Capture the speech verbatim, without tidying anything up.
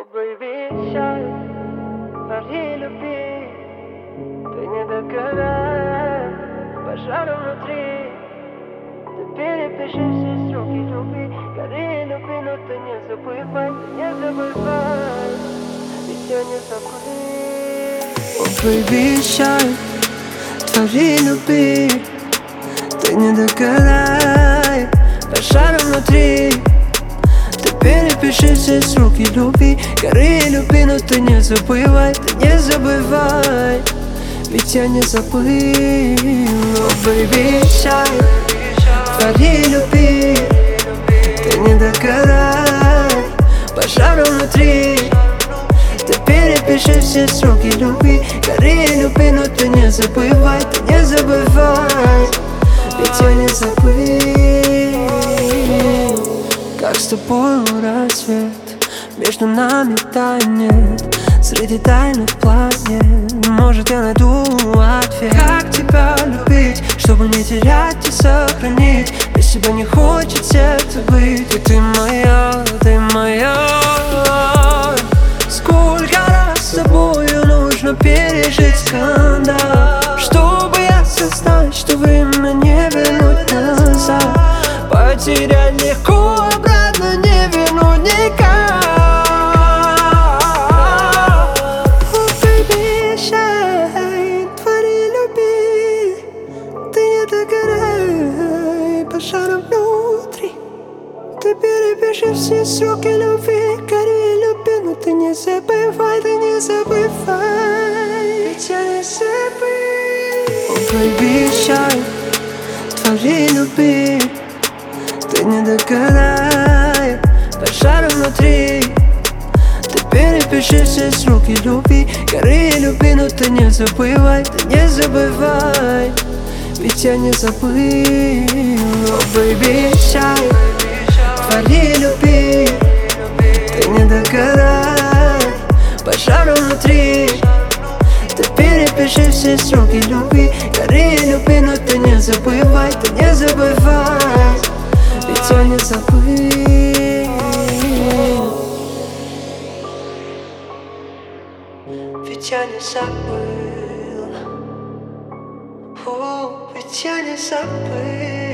baby, shine, твори любви, ты не догадай, пожару внутри. Ты перепиши все строки любви, гори любви, но ты не забывай, ты не забывай, ведь я не забыл. Oh baby, shine, твори любви, ты не догадай, пожару внутри. Перепиши все сроки любви, горы любви, но ты не забывай, ты не забывай, ведь я не забыл. Oh baby, shine, твори любви, ты не догадай, пожару внутри. Ты перепиши все сроки любви, горы любви, но ты не забывай, ты не забывай, ведь я не забыл. Как с тобой рассвет, между нами тайнет, среди тайных планет. Может, я найду ответ. Как тебя любить, чтобы не терять и сохранить? Без тебя не хочет сердце быть. И ты моя, ты моя. Сколько раз с тобою нужно пережить скандал, чтобы я осознать, что время не вернуть назад. Потерять легко, обратно не вернуть никак. Oh baby, shine, твори любви, ты не догорай, пожаром внутри. Ты перепиши все сроки любви, гори любви, но ты не забывай, ты не забывай, ведь я не забыл. Oh baby, shine, твори любви, ты не догадай, пожар внутри. Ты перепиши все сроки любви, горы любви, но ты не забывай, ты не забывай, ведь я не забыл. Oh baby, shine, твори любви, ты не догадай, пожар внутри. Ты перепиши все сроки любви, горы любви, но ты не забывай, ты не забывай, ведь я не забыл. Ведь я не забыл. О, ведь я не забыл.